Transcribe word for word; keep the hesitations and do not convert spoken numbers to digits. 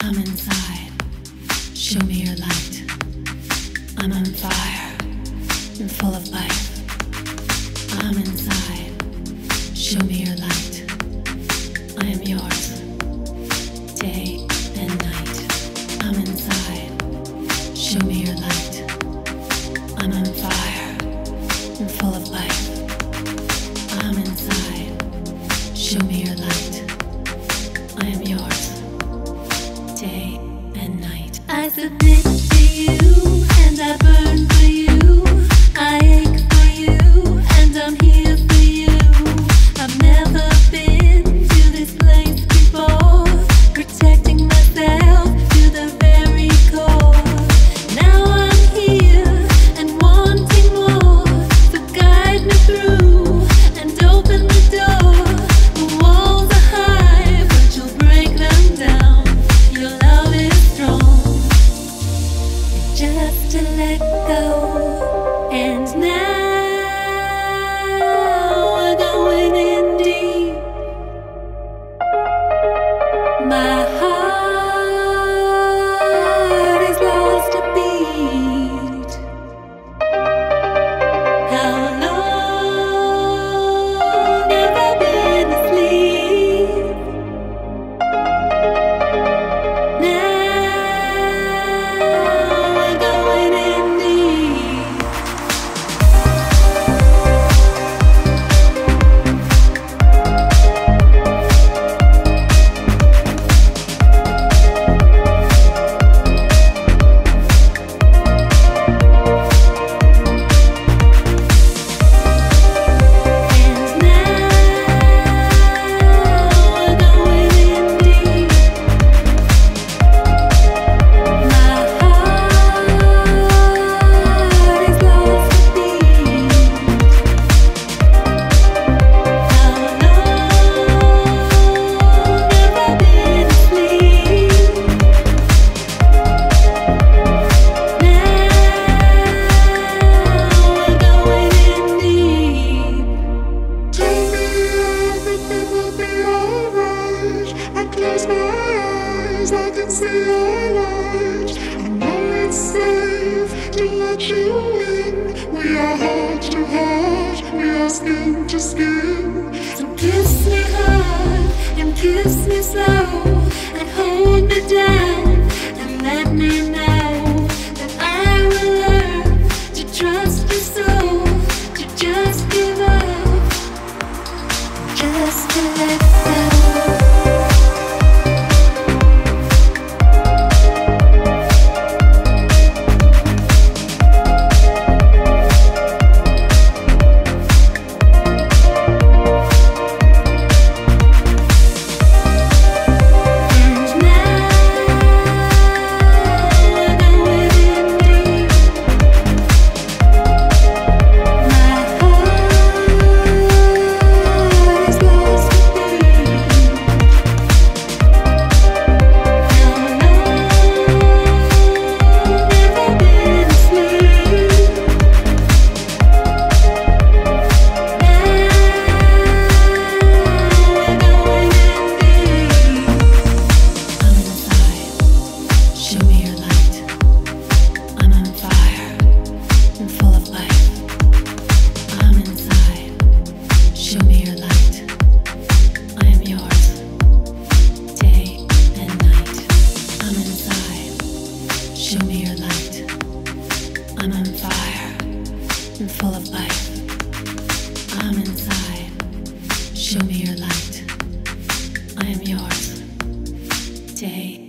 Come inside, show me your light. I'm on fire and full of life. I'm inside, show me your light. I am yours, day and night. I'm inside, show me your light. I'm on fire and full of life. I'm inside, show me your light. I am yours, day and night. I submit to you and I burn for you. I ache for you and I'm here for you. I've never been to this place before, protecting myself to the very core. Now I'm here and wanting more, so guide me through and open the door. The walls are high, but you'll break them down. Your love is strong, just to let go. And now we're going in deep. My heart is lost a beat. How long have I been asleep? Now we're going in deep. And now we're going in deep. My heart is lost a beat. How long have I been asleep? Now we're going in deep. Tell me everything will be alright. I close my eyes, I can see your light. I know it's safe to let you in. We are heart to heart, we are skin to skin. So kiss me hard and kiss me slow and hold me down and let me know that I will learn to trust you so, to just give up, just to let go. And now we're going in deep. My heart is lost a beat. How long have I been asleep? Now we're going in deep. I'm inside, show me your light. I'm on fire and full of life. I'm inside, show me your light. I am yours, day and night. I'm inside, show me your light. I'm on fire and full of life. I'm inside, show me your light. I am yours, day